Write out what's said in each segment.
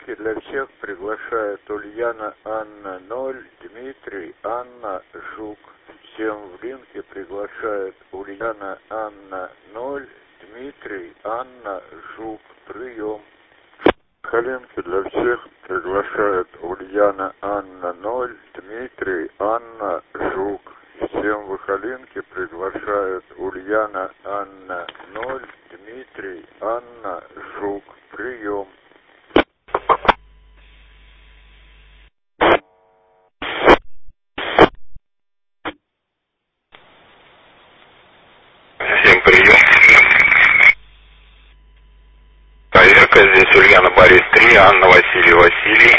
Мухалинки для всех приглашает Ульяна Анна 0, Дмитрий, Анна, Жук. Всем в линке приглашает Ульяна Анна 0, Дмитрий, Анна, Жук. Прием. Мухалинки для всех приглашает Ульяна Анна 0, Дмитрий, Анна, Жук. Всем в Мухалинки приглашает Ульяна Анна 0, Дмитрий, Анна, Жук. Прием. Всем прием. Проверка, здесь Ульяна Борис 3, Анна Василий Василий.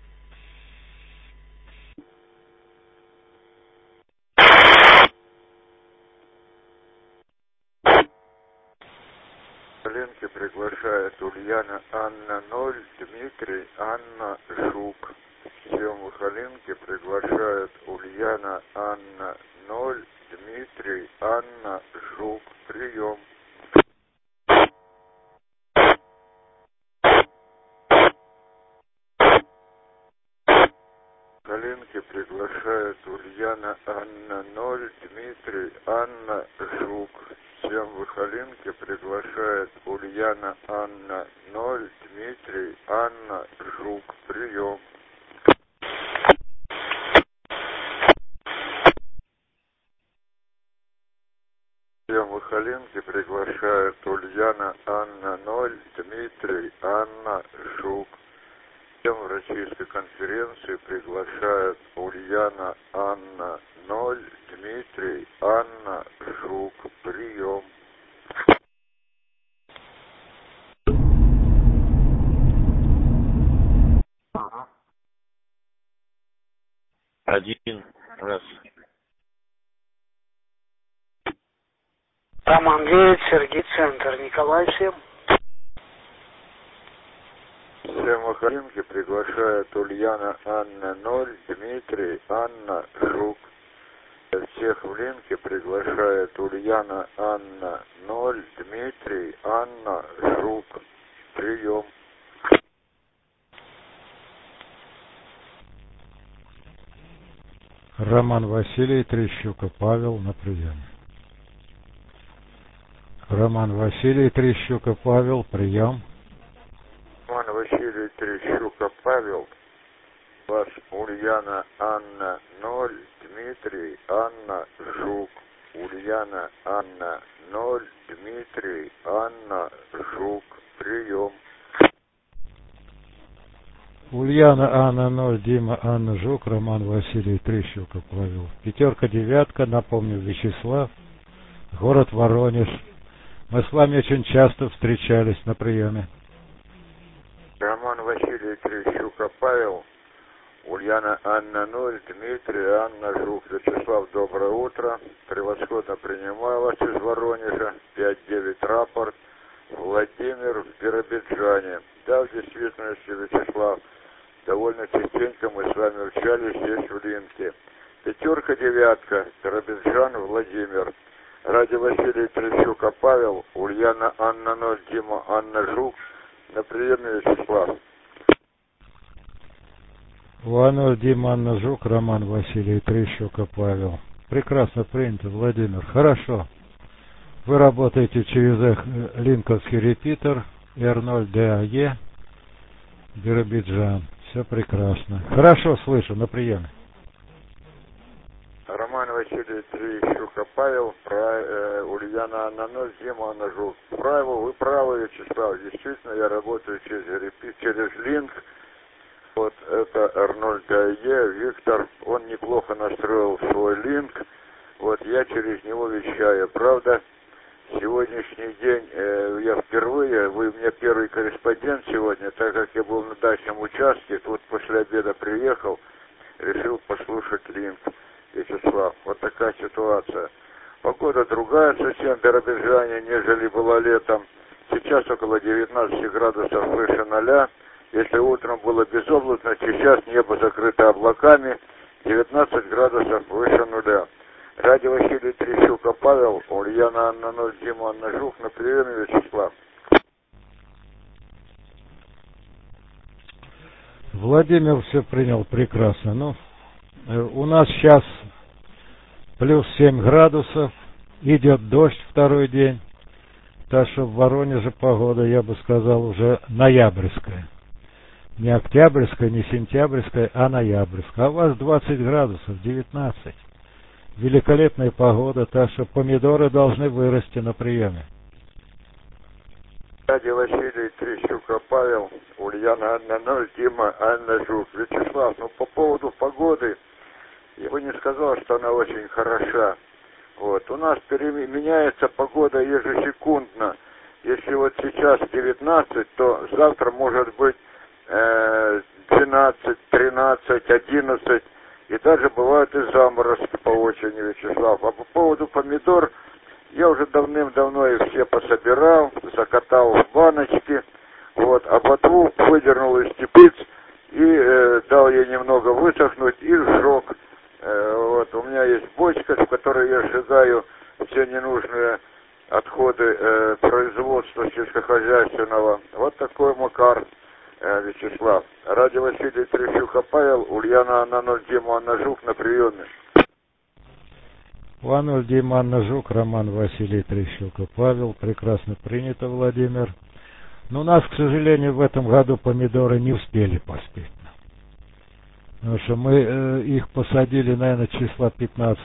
Мухалинки приглашает Ульяна Анна 0, Дмитрий, Анна, Жук. Всем Мухалинки приглашает Ульяна Анна 0, Дмитрий, Анна, Жук. Прием. Мухалинки приглашает Ульяна Анна 0, Дмитрий, Анна, Жук. Всем Мухалинки приглашает Ульяна Анна 0, Дмитрий, Анна, Жук. Прием. Всем Мухалинки приглашает Ульяна Анна 0, Дмитрий, Анна, Жук. Всем в Российской конференции приглашает Ульяна Анна 0, Дмитрий, Анна, Жук. Прием. Один раз. Роман 9, Сергей, Центр, Николай 7. Всем Мухалинки приглашает Ульяна Анна 0, Дмитрий, Анна, Жук. Всех в линке приглашает Ульяна Анна 0, Дмитрий, Анна, Жук. Прием. Роман Василий Трещука Павел на приеме. Роман Василий Трещука Павел, прием. Роман Василий Трещука Павел. Вас Ульяна Анна 0, Дмитрий, Анна, Жук. Ульяна Анна 0, Дмитрий, Анна, Жук. Прием. Ульяна Анна 0, Дима Анна Жук, Роман Василий Трещука Павел. 5-9, напомню, Вячеслав, город Воронеж. Мы с вами очень часто встречались на приеме. Роман Василий Трещука Павел. Ульяна Анна 0, Дмитрий, Анна Жук. Вячеслав, доброе утро. Превосходно принимаю вас из Воронежа. 5-9 рапорт. Владимир в Биробиджане. Да, в действительности, Вячеслав, довольно частенько мы с вами общались здесь в линке. 5-9, Биробиджан, Владимир. Ради Василий Трещука Павел, Ульяна Анна 0, Дима Анна Жук. На приеме, Вячеслав. 2-0, Дима Анна Жук, Роман Василий Трещука Павел. Прекрасно принято, Владимир. Хорошо. Вы работаете через линковский репитер R0DAE Биробиджан. Все прекрасно. Хорошо слышу, на приеме. Роман Василий Трещука Павел, Ульяна Анна 0, Дима Анна Жук. Вы правы, Вячеслав. Действительно, я работаю через линк. Вот это R0DAE, Виктор, он неплохо настроил свой линк. Вот я через него вещаю. Правда, сегодняшний день я впервые, вы у меня первый корреспондент сегодня, так как я был на дачном участке, тут после обеда приехал, решил послушать линк, Вячеслав. Вот такая ситуация. Погода другая совсем в Биробиджане, нежели была летом. Сейчас около 19 градусов выше 0. Если утром было безоблачно, сейчас небо закрыто облаками, 19 градусов выше 0. Ради Василий Трещука Павел, Ульяна Анна 0, Дима Анна Жук. На приеме, Вячеслав. Владимир все принял прекрасно. Ну, у нас сейчас плюс 7 градусов, идет дождь второй день. Так что в Воронеже погода, я бы сказал, уже ноябрьская. Не октябрьская, не сентябрьская, а ноябрьская. А у вас 20 градусов, 19. Великолепная погода, так что помидоры должны вырасти на приеме. Дядя Василий, Трещука Павел, Ульяна Анна 0, Дима Анна Жук. Вячеслав, ну по поводу погоды, я бы не сказал, что она очень хороша. Вот. У нас меняется погода ежесекундно. Если вот сейчас 19, то завтра может быть 12, 13, 11. И даже бывают и заморозки по осени, Вячеслав. А по поводу помидор, я уже давным-давно их все пособирал, закатал в баночки, вот, а ботву выдернул из теплиц и дал ей немного высохнуть и сжег. Вот, у меня есть бочка, в которой я сжигаю все ненужные отходы производства сельскохозяйственного. Вот такой макар, Вячеслав. Ради Василий Трещука Павел, Ульяна Анна 0, Дима Анна Жук на приеме. 2-0, Дима Анна Жук, Роман Василий Трещука Павел. Прекрасно принято, Владимир. Но у нас, к сожалению, в этом году помидоры не успели поспеть. Потому что мы их посадили, наверное, числа 15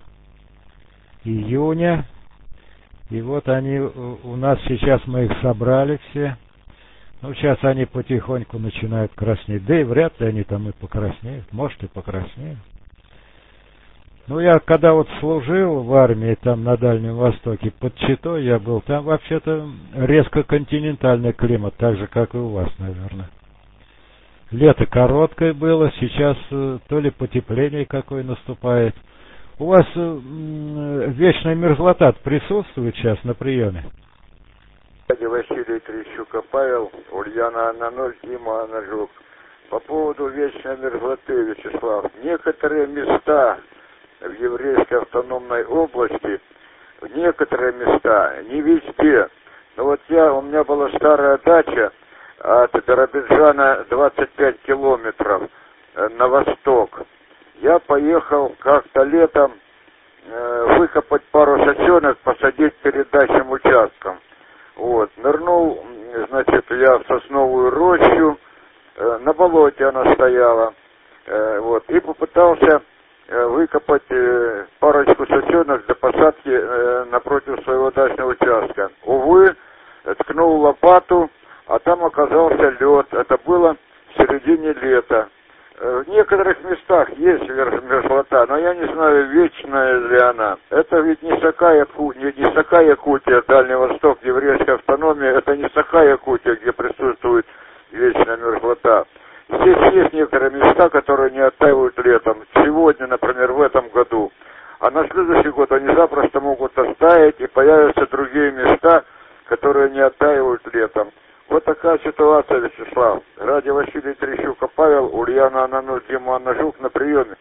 июня. И вот они у нас сейчас, мы их собрали все. Ну, сейчас они потихоньку начинают краснеть. Да и вряд ли они там и покраснеют. Может, и покраснеют. Ну, я когда вот служил в армии там на Дальнем Востоке, под Читой я был, там вообще-то резко континентальный климат, так же, как и у вас, наверное. Лето короткое было, сейчас то ли потепление какое наступает. У вас вечная мерзлота присутствует сейчас на приеме? Дядя Василий Трещука Павел, Ульяна Анна 0, Дима Анна Жук. По поводу вечной мерзлоты, Вячеслав, некоторые места в еврейской автономной области, некоторые места, не везде. Но вот у меня была старая дача, от Биробиджана 25 километров на восток. Я поехал как-то летом выкопать пару сосенок, посадить перед дачным участком. Вот, нырнул, значит, я в сосновую рощу, на болоте она стояла, вот, и попытался выкопать парочку сосенок для посадки напротив своего дачного участка. Увы, ткнул лопату, а там оказался лед. Это было в середине лета. В некоторых местах есть мерзлота, но я не знаю, вечная ли она. Это ведь не Саха-Якутия, Дальний Восток, еврейская автономия. Это не Саха-Якутия, где присутствует вечная мерзлота. Здесь есть некоторые места, которые не оттаивают летом. Сегодня, например, в этом году. А на следующий год они запросто могут оттаять, и появятся другие места, которые не оттаивают летом. Вот такая ситуация, Вячеслав. Ради Василий Трещука Павел, Ульяна Анна 0, Дима Анна Жук на приеме.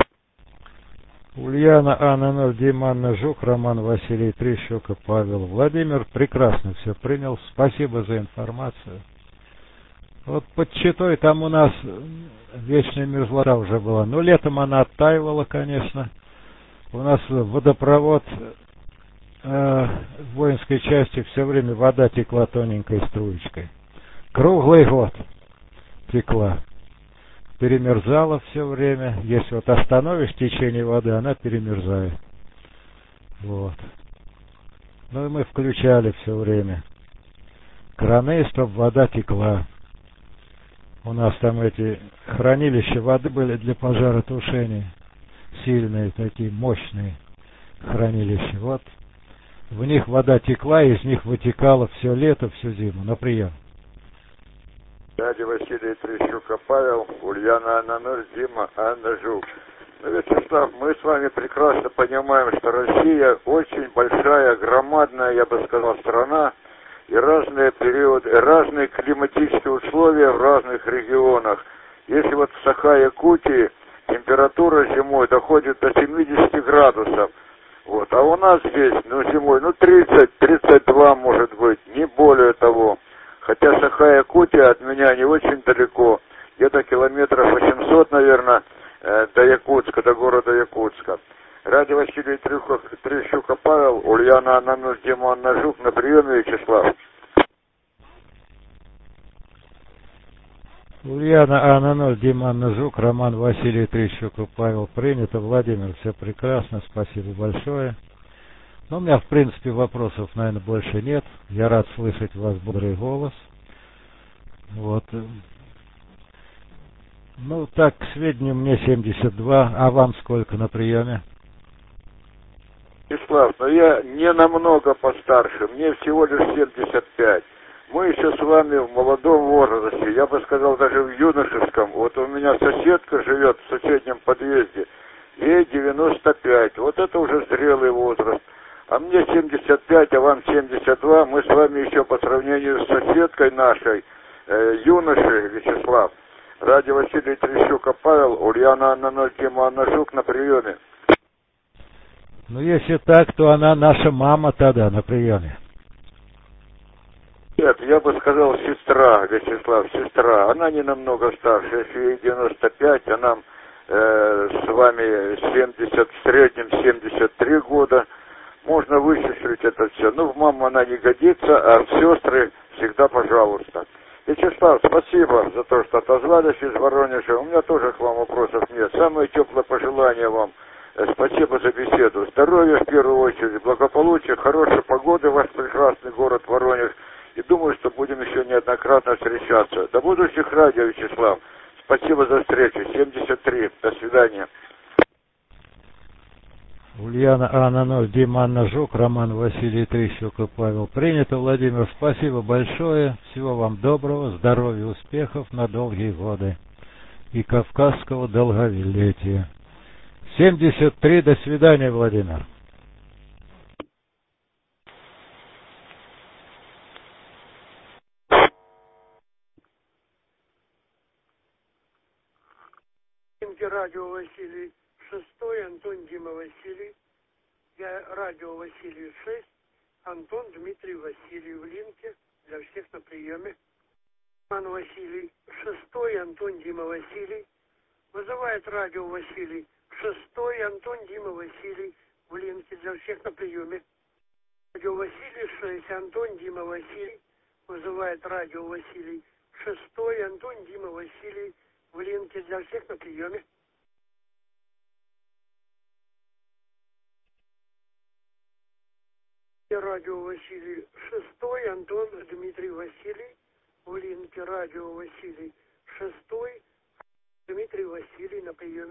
Ульяна Анна 0, Дима Анна Жук, Роман Василий Трещука Павел. Владимир прекрасно все принял. Спасибо за информацию. Вот под Читой там у нас вечная мерзлота уже была. Но летом она оттаивала, конечно. У нас водопровод в воинской части все время вода текла тоненькой струечкой. Круглый год текла. Перемерзала все время. Если вот остановишь течение воды, она перемерзает. Вот. Ну и мы включали все время краны, чтобы вода текла. У нас там эти хранилища воды были для пожаротушения. Сильные такие, мощные хранилища. Вот. В них вода текла, из них вытекала все лето, всю зиму на прием. Дядя Василий Трещука Павел, Ульяна Анна 0, Дима Анна Жук. Ну, Вячеслав, мы с вами прекрасно понимаем, что Россия очень большая, громадная, я бы сказал, страна, и разные периоды, разные климатические условия в разных регионах. Если вот в Саха-Якутии температура зимой доходит до 70 градусов, вот, а у нас здесь, зимой, 30-32 может быть, не более того. Хотя Саха-Якутия от меня не очень далеко, где-то километров Ульяна Анна 0, Дима Анна Жук, на приеме, Вячеслав. Ульяна Анна 0, Дима Анна Жук, Роман Василий Трещук, Павел принято. Владимир, все прекрасно, спасибо большое. Но у меня, в принципе, вопросов, наверное, больше нет. Я рад слышать у вас бодрый голос. Вот. Ну, так, к сведению, мне 72, а вам сколько на приеме? Вячеслав, но я не намного постарше, мне всего лишь 75. Мы еще с вами в молодом возрасте, я бы сказал, даже в юношеском. Вот у меня соседка живет в соседнем подъезде, ей 95. Вот это уже зрелый возраст. А мне 75, а вам 72. Мы с вами еще по сравнению с соседкой нашей, юношей, Вячеслав. Ради Василий Трещука Павел, Ульяна Анна 0, Дима Анна Жук, на приеме. Ну, если так, то она наша мама тогда на приеме. Нет, я бы сказал, сестра, Вячеслав, сестра. Она не намного старше, если ей 95, а нам с вами 70, в среднем 73 года. Можно вычислить это все. Ну, в маму она не годится, а в сестры всегда пожалуйста. Вячеслав, спасибо за то, что отозвались из Воронежа. У меня тоже к вам вопросов нет. Самое теплое пожелание вам. Спасибо за беседу. Здоровья в первую очередь, благополучия, хорошей погоды в ваш прекрасный город Воронеж. И думаю, что будем еще неоднократно встречаться. До будущих радио, Вячеслав. Спасибо за встречу. 73. До свидания. Ульяна Анна 0, Дима Анна Жук, Роман Василий Трещук и Павел принято. Владимир, спасибо большое. Всего вам доброго, здоровья, успехов на долгие годы и кавказского долголетия. 73. До свидания, Владимир. Радио Василий 6, Антон Дима Василий. Я радио Василий 6, Антон Дмитрий Василий в линке для всех на приеме. Роман Василий 6, Антон Дима Василий. Вызывает радио Василий 6, Антон Дима Василий в линке для всех на приеме. Радио Василий 6, Антон Дима Василий. Вызывает радио Василий 6, Антон Дима Василий в линке для всех на приеме. Радио Василий 6, Антон Дмитрий Василий в линке. Радио Василий 6, Дмитрий Василий на приеме.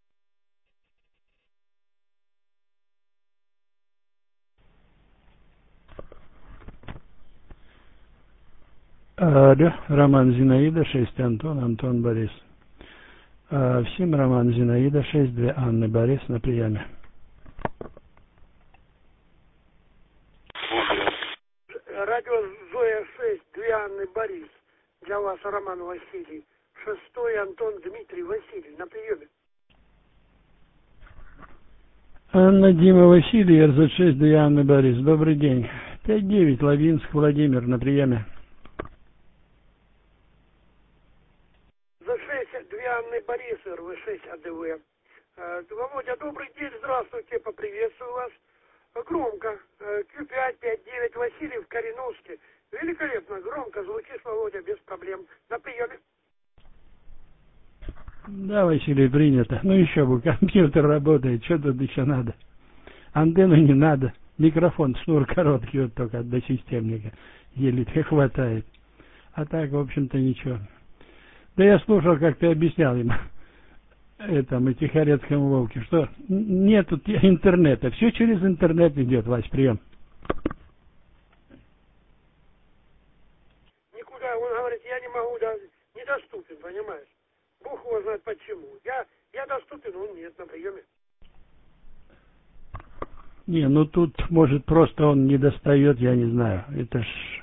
Алло, Роман Зинаида, 6 Антон, Антон Борис. Всем Роман Зинаида, 6, 2 Анны Борис на приеме. Радио Зоя 6, 2 Анны Борис. Для вас Роман Василий 6, Антон Дмитрий Василий на приеме. Анна Дима Василий, РЗ6, 2 Анны Борис. Добрый день. 5-9, Лавинск, Владимир на приеме. За 6, 2 Анны Борис, РВ6 АДВ. Володя, добрый день, здравствуйте, поприветствую вас. Громко, Q5, 5-9, Васильев, Кореновский. Великолепно, громко звучишь, Володя, без проблем. На приеме. Да, Василий, принято. Ну еще бы, компьютер работает, что тут еще надо? Антенну не надо, микрофон, шнур короткий, вот только до системника, еле хватает. А так, в общем-то, ничего. Да я слушал, как ты объяснял им, этому Тихорецкому Вовке, что нету интернета, все через интернет идет, Вась, прием. Никуда, он говорит, я не могу, да, недоступен, понимаешь? Бог его знает почему. Я доступен, он нет на приеме. Не, ну тут, может, просто он не достает, я не знаю. Это ж...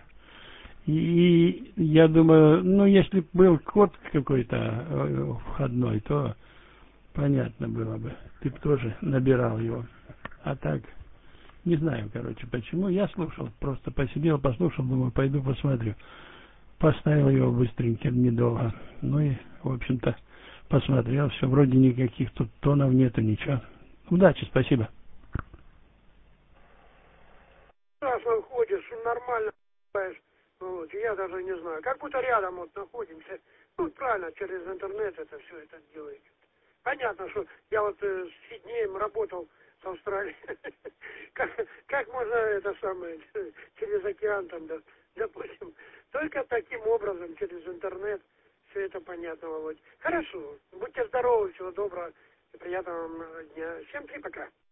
И я думаю, ну, если бы был код какой-то входной, то понятно было бы. Ты бы тоже набирал его. А так, не знаю, короче, почему. Я слушал, просто посидел, послушал, думаю, пойду посмотрю. Поставил его быстренько, недолго. Ну и, в общем-то, посмотрел. Все, вроде никаких тут тонов нету, ничего. Удачи, спасибо. конечно, ходишь, нормально, вот, я даже не знаю, как будто рядом вот находимся. Ну, правильно, через интернет это все это делаете. Понятно, что я вот с Сиднеем работал с Австралией. Как можно это самое, через океан там, да, допустим. Только таким образом, через интернет, все это понятно, Володь. Хорошо, будьте здоровы, всего доброго и приятного вам дня. Всем пока.